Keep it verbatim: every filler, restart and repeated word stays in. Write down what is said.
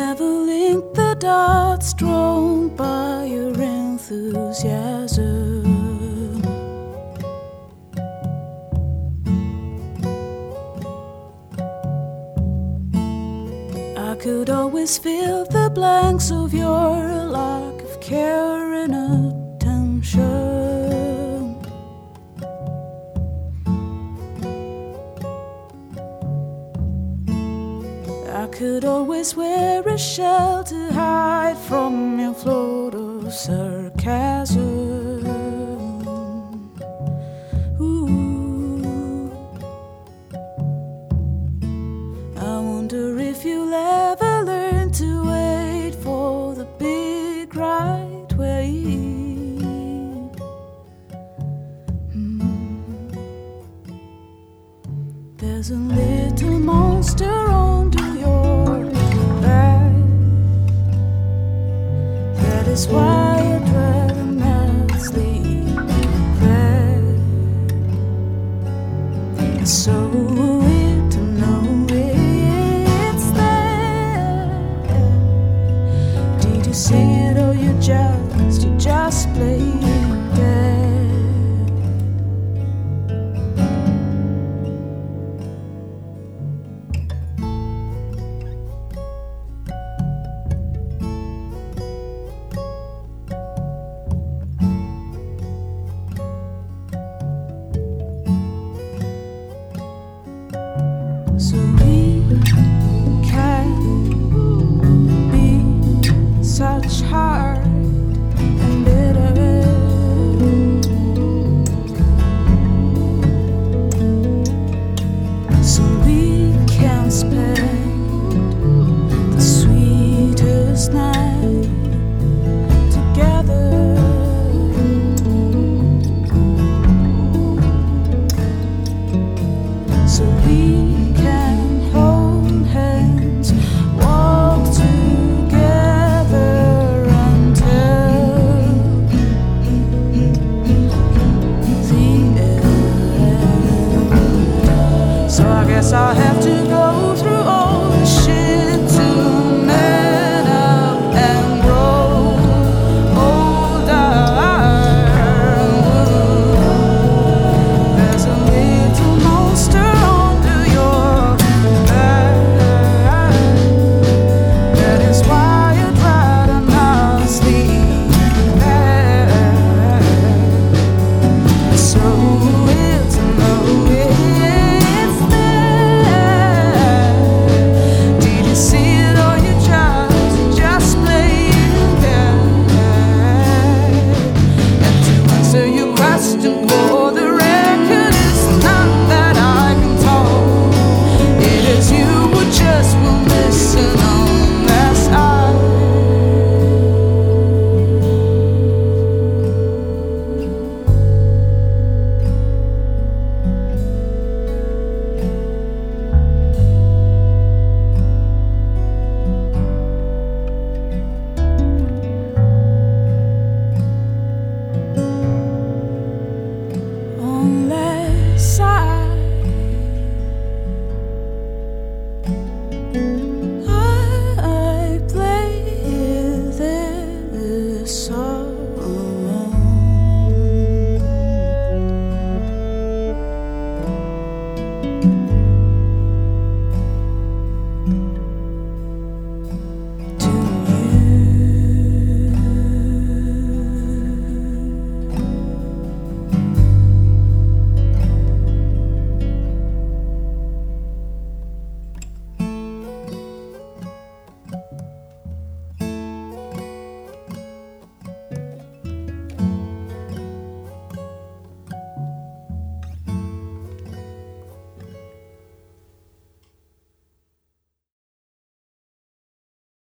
never linked the dots drawn by your enthusiasm. I could always fill the blanks of your lack of care and attention. I could always wear a shell to hide from your flood of sarcasm. Ooh. I wonder if you'll ever learn to wait for the big right wave. Mm. There's a little monster under your back. That is why I'd rather not sleep there. It's so weird to know it's there. Did you see it or you just, you just played